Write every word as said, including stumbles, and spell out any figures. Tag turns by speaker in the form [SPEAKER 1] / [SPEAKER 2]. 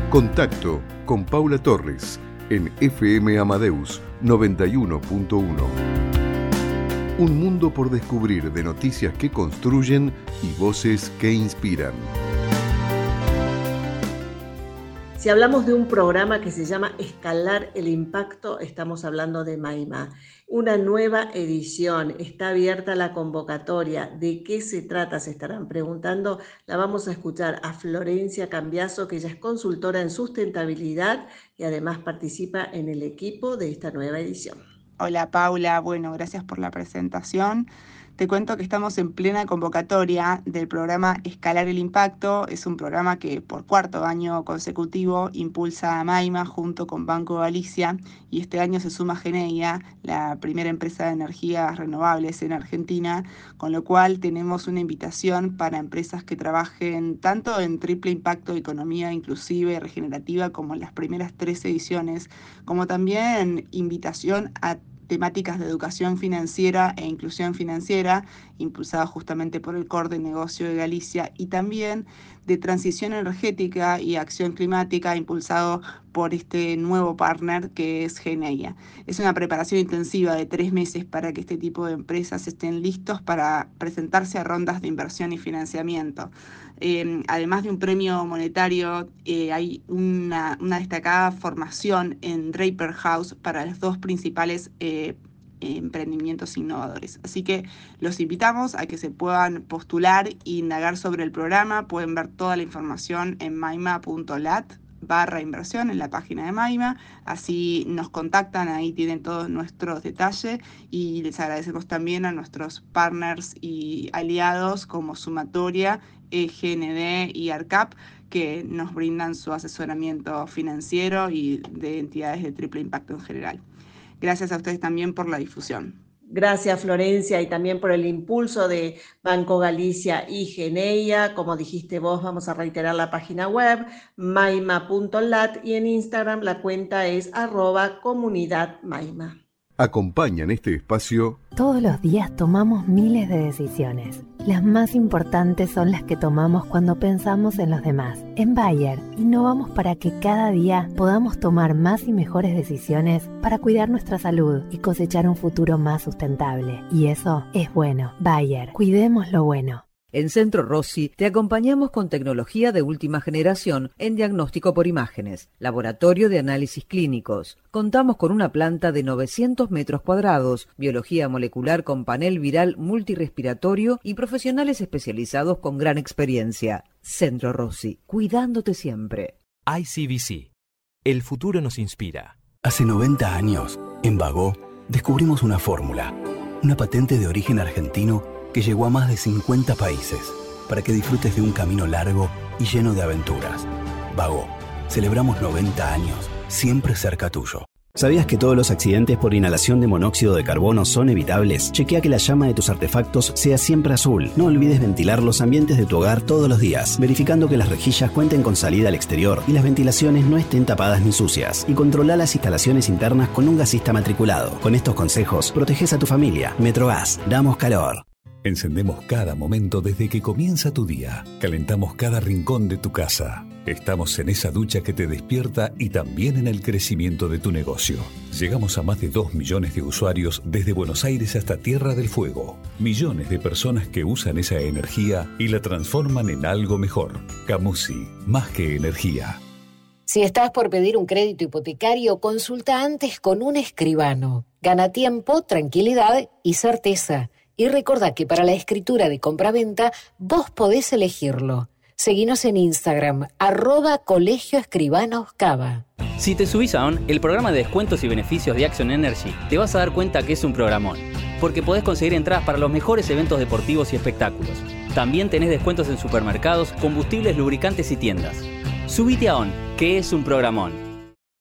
[SPEAKER 1] Contacto con Paula Torres en F M Amadeus noventa y uno punto uno. Un mundo por descubrir, de noticias que construyen y voces que inspiran.
[SPEAKER 2] Si hablamos de un programa que se llama Escalar el Impacto, estamos hablando de Maima. Una nueva edición, está abierta la convocatoria. ¿De qué se trata? Se estarán preguntando. La vamos a escuchar a Florencia Cambiaso, que ella es consultora en sustentabilidad y además participa en el equipo de esta nueva edición.
[SPEAKER 3] Hola Paula, bueno, gracias por la presentación. Te cuento que estamos en plena convocatoria del programa Escalar el Impacto. Es un programa que por cuarto año consecutivo impulsa a Maima junto con Banco Galicia, y este año se suma Geneia, la primera empresa de energías renovables en Argentina, con lo cual tenemos una invitación para empresas que trabajen tanto en triple impacto, economía inclusiva y regenerativa, como en las primeras tres ediciones, como también invitación a temáticas de educación financiera e inclusión financiera, impulsada justamente por el Core de Negocio de Galicia, y también de transición energética y acción climática, impulsado por este nuevo partner que es Geneia. Es una preparación intensiva de tres meses para que este tipo de empresas estén listos para presentarse a rondas de inversión y financiamiento. Eh, además de un premio monetario, eh, hay una, una destacada formación en Draper House para los dos principales eh, emprendimientos innovadores. Así que los invitamos a que se puedan postular e indagar sobre el programa. Pueden ver toda la información en maima punto lat barra inversión en la página de Maima. Así nos contactan, ahí tienen todos nuestros detalles, y les agradecemos también a nuestros partners y aliados como Sumatoria, E G N D y ARCAP, que nos brindan su asesoramiento financiero y de entidades de triple impacto en general. Gracias a ustedes también por la difusión.
[SPEAKER 2] Gracias, Florencia, y también por el impulso de Banco Galicia y Geneia. Como dijiste vos, vamos a reiterar la página web, maima punto lat, y en Instagram la cuenta es arroba comunidad maima.
[SPEAKER 1] Acompañan este espacio.
[SPEAKER 4] Todos los días tomamos miles de decisiones. Las más importantes son las que tomamos cuando pensamos en los demás. En Bayer, innovamos para que cada día podamos tomar más y mejores decisiones para cuidar nuestra salud y cosechar un futuro más sustentable. Y eso es bueno. Bayer, cuidemos lo bueno.
[SPEAKER 5] En Centro Rossi te acompañamos con tecnología de última generación en diagnóstico por imágenes, laboratorio de análisis clínicos. Contamos con una planta de novecientos metros cuadrados, biología molecular con panel viral multirrespiratorio y profesionales especializados con gran experiencia. Centro Rossi, cuidándote siempre.
[SPEAKER 6] I C B C. El futuro nos inspira.
[SPEAKER 7] Hace noventa años, en Bagó, descubrimos una fórmula, una patente de origen argentino que llegó a más de cincuenta países, para que disfrutes de un camino largo y lleno de aventuras. Bagó, celebramos noventa años, siempre cerca tuyo.
[SPEAKER 8] ¿Sabías que todos los accidentes por inhalación de monóxido de carbono son evitables? Chequea que la llama de tus artefactos sea siempre azul. No olvides ventilar los ambientes de tu hogar todos los días, verificando que las rejillas cuenten con salida al exterior y las ventilaciones no estén tapadas ni sucias. Y controla las instalaciones internas con un gasista matriculado. Con estos consejos, proteges a tu familia. Metrogas, damos calor.
[SPEAKER 9] Encendemos cada momento desde que comienza tu día. Calentamos cada rincón de tu casa. Estamos en esa ducha que te despierta y también en el crecimiento de tu negocio. Llegamos a más de dos millones de usuarios desde Buenos Aires hasta Tierra del Fuego. Millones de personas que usan esa energía y la transforman en algo mejor. Camusi, más que energía.
[SPEAKER 10] Si estás por pedir un crédito hipotecario, consulta antes con un escribano. Gana tiempo, tranquilidad y certeza. Y recordá que para la escritura de compraventa vos podés elegirlo. Seguinos en Instagram, arroba Colegio Escribanos Cava.
[SPEAKER 11] Si te subís a ON, el programa de descuentos y beneficios de Action Energy, te vas a dar cuenta que es un programón. Porque podés conseguir entradas para los mejores eventos deportivos y espectáculos. También tenés descuentos en supermercados, combustibles, lubricantes y tiendas. Subite a ON, que es un programón.